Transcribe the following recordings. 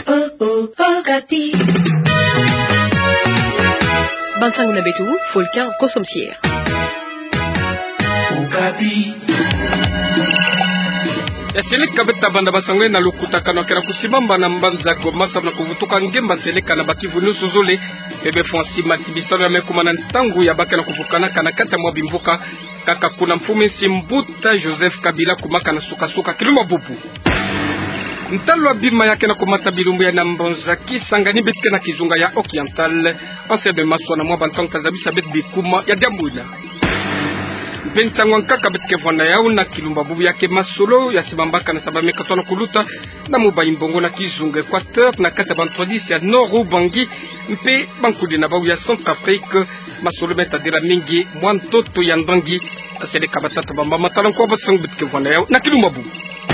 Bantang na betu, Folquin Kosomtier. Ya seleka beta banda basangwe na lukuta kana kera kusimamba na mbanza Goma sabna kuvutuka ngemba seleka na bakivu nusu zole bebe fonsi matibisalo ya mekumana ntangu ya baka na kuvukana kana kata mwa bimbuka kaka kuna mfume simbuta Joseph Kabila kumaka na suka kiluma bubu ntalo bima yake na kumata bilumbu ya nambonza kisangani betke na kizunga ya Occidental ansebe maswa na mwa bantang tazabisa bet bikuma ya Diambula Bentangwa nkaka betke vwana yao na kilumba bubu yake masolo ya sibambaka na sabame katona kuluta na mubayi mbongo na kizunga Equateur na kata bantrodisi ya Noru Bangi mpe bankudi na bawu ya Centrafrique masolo metadira mingi mwantoto ya Ndangi asede kabatata bamba matala kwa basangu betke vwana yao na kilumba bubu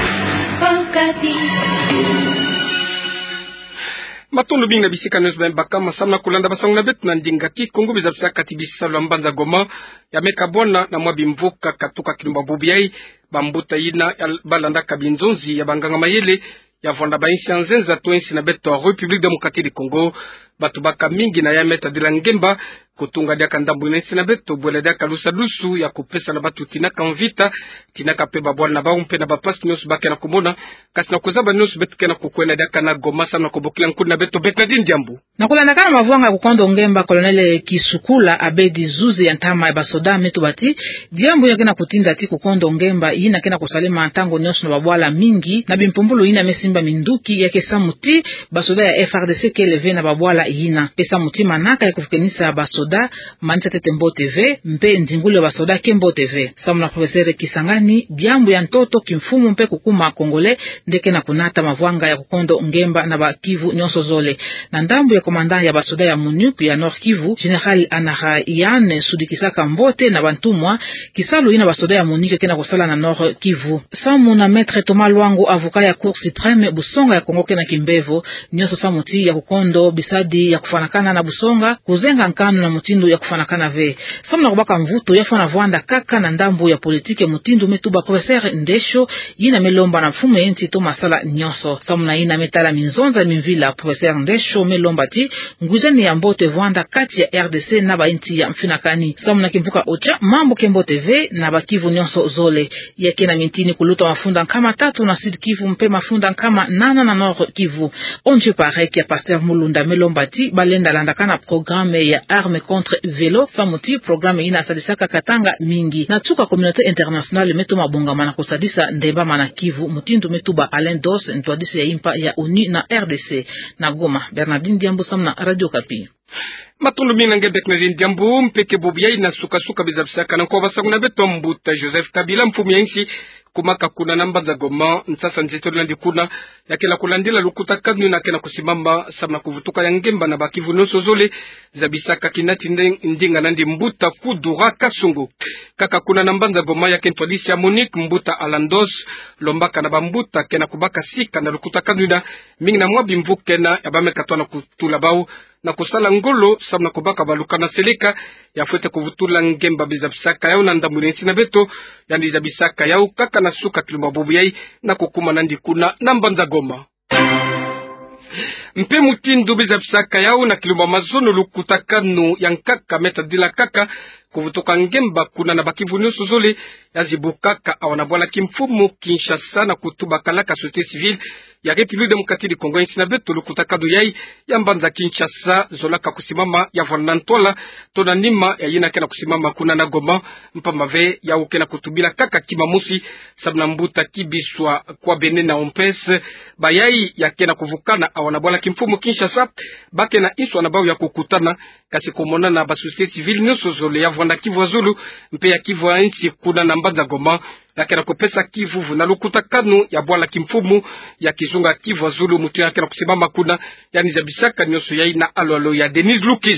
Matondo binga bisika news ben bakama samna kulanda basang na bet na ndingaki Kongo bizabisa katibisa lwambanza Goma ya meka bona na mwabi mvuka katuka kilumba bubiai bambuta yina balanda kabinzonzi ya banganga mayele ya vonda bainsi anzenza toensi na beto République démocratique du Congo batubaka mingi na ya meta dila ngemba kutunga dia kandambu inensi na beto bwele dia kalusa lusu ya kupesa na batu tinaka mvita tinaka peba bwala na baumpe na bapasi nyos bake na kumona kasi na kuzaba nyos betke na kukwena dia kana Goma sana kubukila nkudi na beto Bernardine Diambu na kulanda kana mavuanga kukondo ngemba kolonele Kisukula Abedi Zuzi ya ntama ya basoda metu bati Diambu ya kena kutinda ti kukondo ngemba ina kena kusalima antango nyos na babwala mingi na bimpumbulu ina mesimba minduki ya kesa muti basoda ya FRDC keleve na babwala ina pesa muti manaka ya kufukenisa basoda manisa tete Mbo TV mpe ndingule wa basoda Kembo TV samuna professeur Kisangani Diambu ya ntoto kimfumu mpe kukuma Kongole ndeke na kunata mavuanga ya kukondo ngemba na bakivu nyonso zole na ndambu ya komanda ya basoda ya MONUC ya Nord Kivu General Anahayane Sudikisaka Mbote na bantumwa kisalu ina basoda ya MONUC kena kusala na Nord Kivu samu na maître Thomas Lwangu avocat ya Cour suprême Busonga ya Kongo kena Kimbevo nyonso samuti ya kukondo bisadi ya kufanakana na Busonga kuzenga nkano na mutindo ya kufanakana ve samu na kubaka mvuto ya fana vwanda kaka na ndambu ya politike mutindo metuba professeur Ndesho yina melomba na mfumu enti to masala nyonso samu na ina metala minzonza minvila professeur Ndesho melomba ti nguzani ya Mbote vwanda kati ya RDC na ba enti ya mfinakani samu na kimpuka ocha mambo Kembo TV na bakivu nyonso zole yake na mintini kuluta mafunda kama tatu na Sud Kivu mpe mafunda kama nana na Nord Kivu onje parek ya Pasteur Mulunda melomba ti balenda landakana programme ya arme contre vélo samuti programme ina sadisaka katanga mingi na tuka communauté internationale meto mabonga mana kusadisa ndemba mana Kivu mutindu metuba Alain Dos ntwadisi ya impa ya ONU na RDC na Goma Bernardine Diambo samna Radio Kapi Matundu mina nge Bernardine Diambo mpeke bobia ina suka bizabisaka na kwa basangu na beto Mbuta Joseph Kabila mfumu ya insi kumaka kuna namba za Goma nsasa njetori landi kuna ya kela kulandila lukuta kadnu na kena kusimamba sabna kuvutuka ya ngemba na bakivu noso zole zabisaka kinati ndinga nandi Mbuta kudura kasungu kaka kuna namba za Goma ya kentwadisi ya Monique Mbuta Alandos lombaka na bambuta kena kubaka sika na lukuta kadnu na mingi na mwabi mvu kena ya bame katwana kutula bau na kusala ngolo sabna kubaka balukana seleka ya fuete kuvutula ngemba bizabisaka yao na ndamurensi na beto ya ndizabisaka yao kaka na suka kilumba bubu yai na kukuma nandi kuna nambanza Goma mpe mutindu bizabisaka yao na kilumba mazono lukutakanu ya nkaka metadila kaka kuvutoka ngemba kuna na bakivu nyonso zole ya zibukaka awanabwala kimfumu Kinshasa na kutuba kalaka société civile ya République démocratique du Congo nchi na beto lukutakadu yai ya mbanza Kinshasa zolaka kusimama ya vanantola tona nima ya yina kena kusimama kuna na Goma mpamave ya ukena kutubila kaka kimamusi sabna Mbuta kibiswa kwa Benin na Ompes bayai ya kena kuvukana awanabwala kimfumu Kinshasa bake na iswa na bao ya kukutana kasi kumona na ba société civile nyonso zole ya vanda Kivu Zulu mpe ya Kivu ya nchi kuna na mbanza Goma yakena kupesa Kivu na lukuta kanu ya bwala kimfumu ya kizunga Kivu Zulu mutu yakena kusimama kuna yani zabisaka nyonso yai na alo ya Denis Lukizo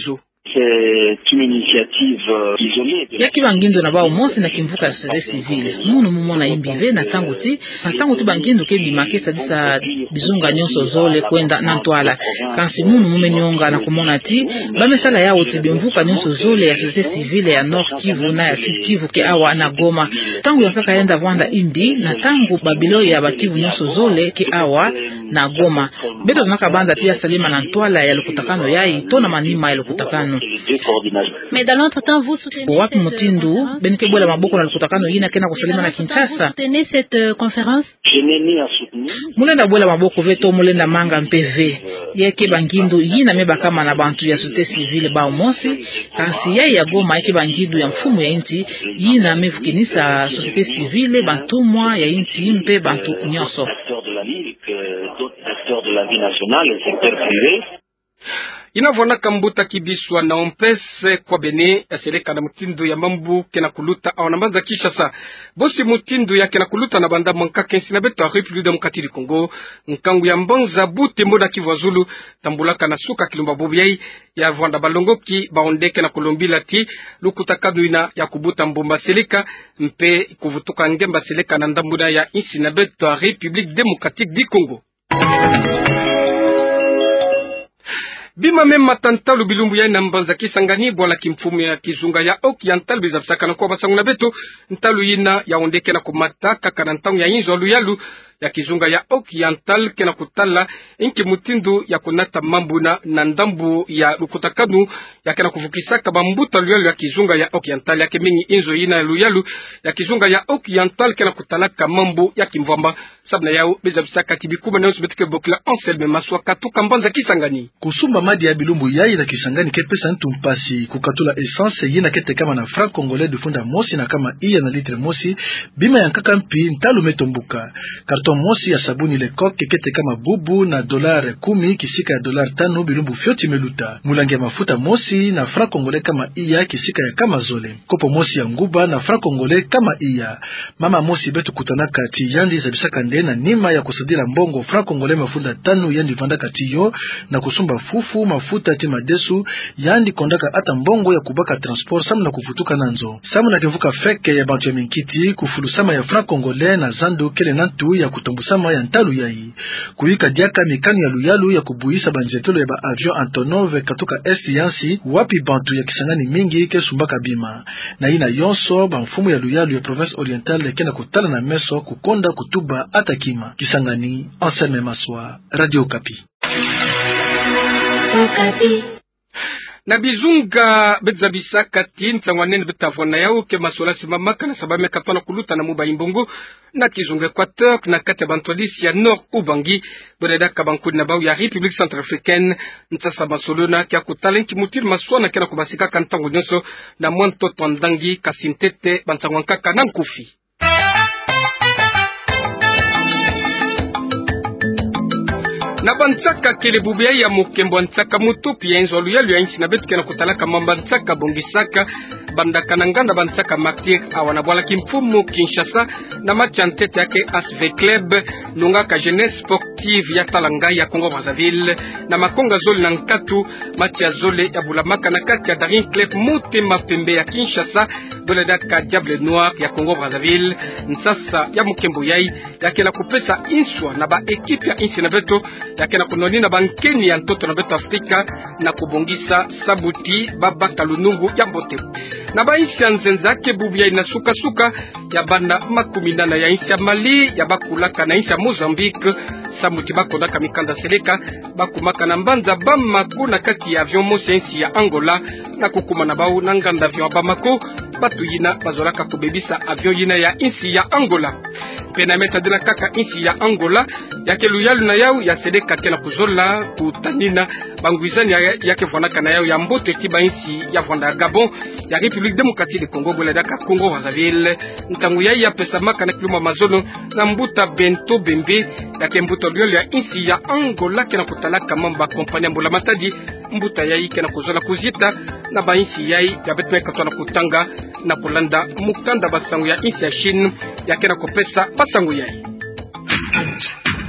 C'est une initiative isolée. Yaki bangindo na bao mosi na kimvuka société civile. Munu mumona imbive na tanguti bangindo ke bimake sadisa bizunga nyonso zole kwenda na ntwala. Kansi munu mumenyonga na kumona ti bamesala yao ti bimvuka nyonso zole ya société civile ya Nord Kivu na ya Sud Kivu ke awa na Goma. Tangu yakaka yenda vanda imbi na tangu babilo ya bakivu nyonso zole ke awa na Goma. Beto nakabanda pia salima na ntwala ya lukutakano yai tona manima ya lukutakano. Mais dans l'entretemps, vous soutenez wapi mutindu benike bola maboko na lukutakano yina kena kusalima na Kinshasa. Soutenez cette conférence? Je n'ai ni à soutenir. Mulenda bola maboko veto mulenda manga mpv. Yeke bangindu yina meba kama na bantu ya société civile ba mosi kansi ya Goma yeke bangindu ya mfumu ya inti yina mevukinisa société civile bantumwa ya inti mpe bantu nyonso. Acteurs de la ville, d'autres acteurs de la vie nationale, le secteur privé. Inavona kambuta kibiswa na ompese kwa bene aseleka na mutindo ya mambu kena kuluta au nambanza Kinshasa. Bosi mutindo ya kena kuluta na banda manka kensi na beto a République Démocratique du Congo. Nkangu ya mbanza bute moda Kivu tambulaka na suka kilumba bobiai ya vwanda balongo ki baondeke na kolombila ti lukuta kaduina ya kubuta mbomba seleka mpe kuvutuka ngemba seleka na ndambuna ya insi na beto a République Démocratique du Congo. Bima mema tantalu bilumbu ya nambanza kisangani bwala kimfumu ya kizunga ya Oriental bizabsaka na kwa basangu na beto ntalu yina ya ondeke na kumata kaka na ntangu ya inzo aluyalu ya kizunga ya Oriental kena kutala inki mutindu ya kunata mambuna na ndambu ya lukutakanu ya kena kuvukisaka bambuta aluyalu ya kizunga ya Oriental ya kemingi inzo yina aluyalu ya kizunga ya Oriental kena kutalaka mambu ya kimvamba sabna yao bizabsaka tibikuma na usibetike bokila Anselme Maswa katuka mbanza kisangani kusumba madi ya bilumbu yai na kisangani kepesa ntumpasi kukatula essence yina kete kama na franc congolais de funda mosi na kama iya na litre mosi bima ya nkaka mpi ntalu metombuka karton mosi ya sabuni lekok kete kama bubu na $10 kisika ya $5 bilumbu fyoti meluta mulangi ya mafuta mosi na franc congolais kama iya kisika ya kama zole kopo mosi ya nguba na franc congolais kama iya mama mosi betu kutanaka ti yandi zabisaka nde na nima ya kusadila mbongo franc congolais mafunda 5 yandi vandaka tiyo na kusumba fufu mafuta ti madesu yandi kondaka ata mbongo ya kubaka transport samu na kufutuka nanzo samu na kevuka feke ya bantu ya minkiti kufulusama ya franc congolais na zando kele nantu ya kutombusama ya ntalu yai kuika diaka mikani ya luyalu ya kubuisa banjetelo ya ba avion Antonov katoka esti yansi wapi bantu ya kisangani mingi kesumbaka bima na ina yonso banfumu ya luyalu ya province orientale kena kutala na meso kukonda kutuba ata kima Kisangani. Anselme Maswa, Radio Okapi. Na bizunga bedzabisa kati ntangwanene betavona yao ke masola simamaka na sabame katwana kuluta na muba imbongo na kizunga Equateur na kati bantolisi ya Nord Ubangi bodeda kabankudi na bau ya République Centrafricaine ntasa masolona kia kutalenki mutir maswana kena kubasika kantango nyonso na mwanto twandangi kasintete bantangwankaka na nkufi. Na bantsaka kele bubia ya mukembo ntsaka mutupi ya inzo aluyalu ya inchi na betu kena kutalaka mamba ntsaka bongisaka bandaka na nganda bantsaka martir awana bwala kimfumu Kinshasa na match antete yake ASV Club nunga ka jeunesse sportive ya Talanga ya Congo Brazzaville na makonga zoli na nkatu match ya zole ya bulamaka na kati ya Daring Club mutema pembe ya Kinshasa dole daka Diable Noir ya Congo Brazzaville nsasa ya mukembo yai yake na kupesa inswa na ba ekipe ya inchi na betu yake na kunoni na bankeni ya ntoto na betu Afrika na kubongisa sabuti baba kalunungu ya mbote na bainsi ya nzenzake bubia inasuka ya banda makuminana ya insi ya Mali ya bakulaka na insi ya Mozambique samuti bakondaka mikanda seleka bakumaka na mbanza Bamako na kati ya avion mosi ya insi ya Angola na kukuma na bau na nganda avion Bamako batu yina bazolaka kubebisa avion yina ya insi ya Angola pena metadina kaka insi ya Angola yake luyalu na yau ya seleka tena kuzola kutanina banguizani yake vonaka na yau ya mbote tiba insi ya vonda Gabon ya République Démocratique du Congo boledaka Congo Brazzaville ntangu ya pesa maka na kiluma mazono na mbuta bento bembe yake mbuta luyalu ya insi ya Angola kena kutalaka mamba kompanya mbula matadi mbuta yai kena kuzola kuzita na ba insi yai ya betu katwana kutanga na Polanda mukanda basangu ya insi ya Chine ya kena kopesa basangu yai.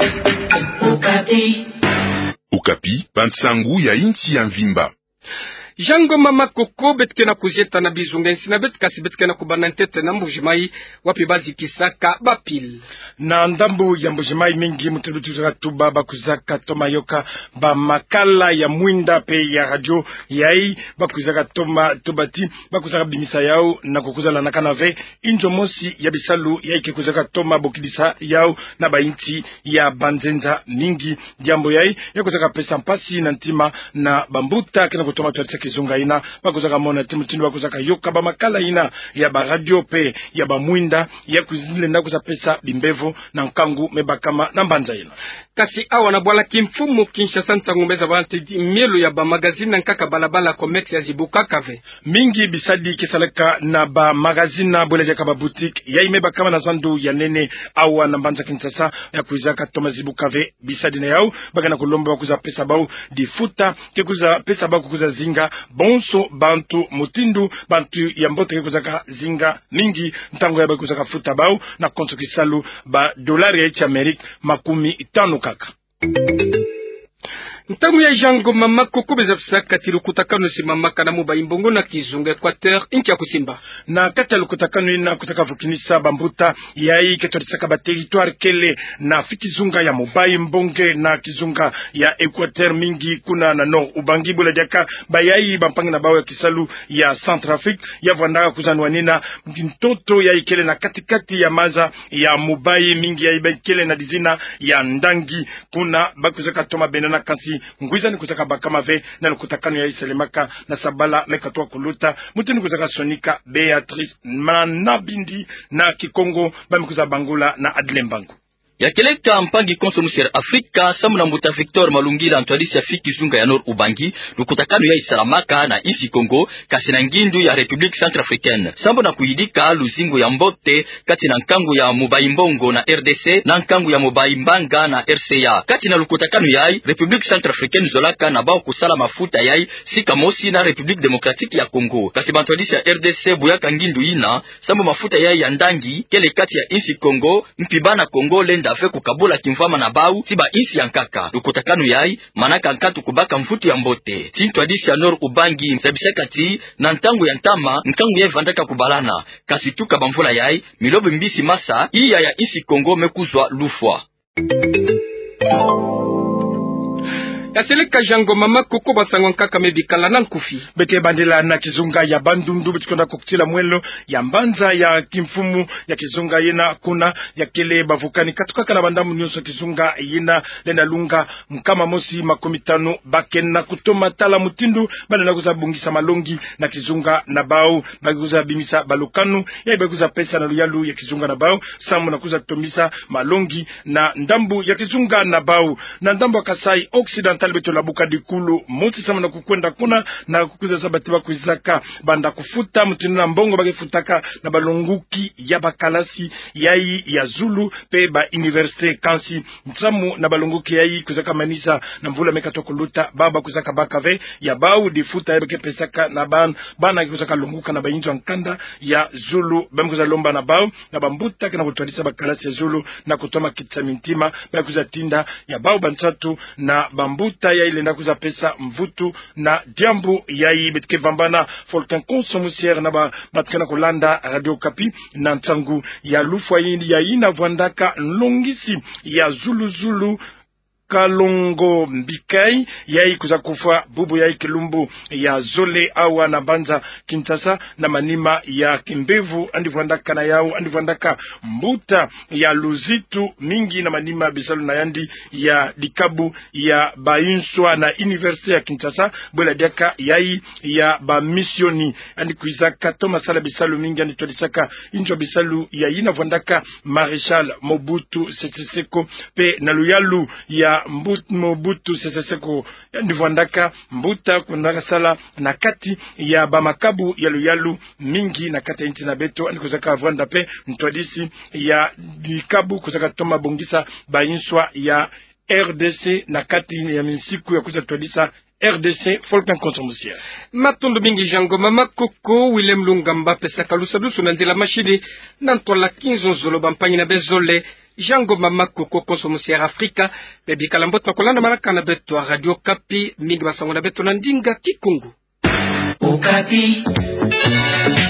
Okapi, pantsangu ya inchi ya Mvimba. Jango mama koko betke na kujeta na bizungensi na betkasi betke na kubana ntete na mbujimai wapi bazi kisaka bapil. Na ndambu ya mbujimai mingi mutulutuzaka tuba bakuzaka toma yoka ba makala ya mwinda pe ya radio yai bakuzaka toma tubati bakuzaka bimisa yao na kukuzala na kanave injo mosi ya bisalu yai kekuzaka toma bokidisa yao na bainti ya banzenza mingi jambo yai ya kuzaka pesa mpasi na ntima na bambuta kena kutoma tuatisa kizunga ina bakuzaka mona timutindu bakuzaka yoka ba makala ina ya ba radio pe ya ba mwinda ya kuzile na kuzaka pesa bimbevo na nkangu mebakama na mbanza ina kasi awa na bwala kimfumu Kinshasa ntangumeza balante mielo ya ba magazine na nkaka balabala commerce ya zibuka kave mingi bisadi kisaleka na ba magazine boleja ka ba boutique ya imebakama na zandu ya nene awa na mbanza Kinshasa ya kuizaka toma zibukave bisadi na yao bagana kulomba bakuza pesa bao difuta kekuza pesa bao kukuza zinga bonso bantu mutindu bantu ya mbote kekuzaka zinga mingi ntango ya bakuzaka futa bao na konto kisalu ba dolari ya ichi Amerika 50 kaka. Ntamu ya jango mama koko bezapsa katilu kutakano si mama kana muba imbongo na kizunga Equateur inchi ya kusimba. Na katalu kutakano ina kutaka fukinisa bambuta ya hii ketorisaka ba territoire kele na fikizunga ya muba imbonge na kizunga ya Equateur mingi kuna na nord ubangi bula jaka bayayi bampangi na bawe kisalu ya Centrafrique ya vwandaka kuzanwanina mtoto ya ikele na katikati ya maza ya mubai mingi ya ibekele na dizina ya ndangi kuna bakuzaka toma benana kansi ngwiza ni kuzaka bakama ve na lukutakano ya iselemaka na sabala mekatoa kuluta mutu ni kuzaka Sonika Beatrice Manabindi na Kikongo bamikuza Bangula na Adlembangu yakeleka mpangi konsomusier Afrika samu na mbuta Victor Malungila Antoalisi ya fiki zunga ya Nord Ubangi lukutakano ya Isalamaka na isi Kongo kasi na ngindu ya Republique Centrafricaine sambo na kuidika luzingo ya mbote kati na nkangu ya Mobaimbongo na RDC na nkangu ya Mobaimbanga na RCA kati na lukutakano yai Republique Centrafricaine zolaka na bao kusala mafuta yai sika mosi na Republique Democratique ya Kongo kasi Antoalisi ya RDC buyaka ngindu ina sambo mafuta yai ya ndangi kele kati ya isi Kongo mpibana Kongo dafe kukabula kimfama na bau tiba isi yankaka lukutakano yai manaka nkatu kubaka mfutu ya mbote tintu adisi ya Nord Ubangi msabisakati na ntangu ya ntama ntangu ya vandaka kubalana kasi tuka bamvula yai milobe mbisi masa iya ya isi Kongo mekuzwa lufwa yaseleka jango mama koko basango nkaka mebikala na nkufi beke bandela na kizunga ya bandundu bitikona kukutila mwelo ya mbanza ya kimfumu ya kizunga yena kuna ya kele bavukani katukaka na bandamu nyonso kizunga yena lena lunga mkama mosi 15 bakena kutoma tala mutindu bana kuza bungisa malongi na kizunga na bao baguza bimisa balukanu ya baguza pesa na luyalu ya kizunga na bao samu na kuza tomisa malongi na ndambu ya kizunga na bao na ndambu Kasai Occidental beto la buka dikulu mosi sama na kukwenda kuna na kukuza sabati ba kuizaka banda kufuta mutinu na mbongo bagefutaka na balonguki ya bakalasi yai ya Zulu pe ba universite kansi mtsamu na balonguki yai kuzaka manisa na mvula mekatoka luta baba kuzaka bakave ya bau difuta ya beke pesaka na bana kuzaka lunguka na bayinzo nkanda ya Zulu bamkuza lomba na bau na bambuta kana kutwadisa bakalasi ya Zulu na kutoma kitsamintima ba kuzatinda ya bau bantatu na bambuta ya ile ndakuza pesa mvutu na jambu ya ibetke vambana Foltan Konsomusier na batkana kulanda Radio Kapi na ntangu ya lufwa ya ina vwandaka longisi ya Zulu Kalongo Mbikai yai kuza kufa bubu yai kilumbu ya Zole awa na banza Kinshasa na manima ya Kimbevu andivwandaka na yao andivwandaka mbuta ya Luzitu mingi na manima bisalu na yandi ya Dikabu ya Bainswa na Universite ya Kinshasa bwela diaka yai ya ba misioni andikuizaka toma sala bisalu mingi anditolisaka injo bisalu ya ina vwandaka Marechal Mobutu Sese Seko pe na luyalu ya Mobutu Sese Seko ndivwandaka mbuta kunaka sala na kati ya bamakabu ya luyalu mingi na kati ya inchi na beto andikuzaka vwanda pe mtwadisi ya Dikabu kuzaka toma bongisa Bainswa ya RDC na kati ya misiku ya kuza twadisa RDC Foltan Konsomusier matondo mingi jango mama koko Willem Lungamba pesa kalusa dusu na nzela mashidi na ntola 15 zolo bampanyi na bezole jango mama koko Konsomusier Afrika bebi kalambot na kolanda malaka na beto Radio Kapi mingi basango na beto na ndinga Kikungu Okapi.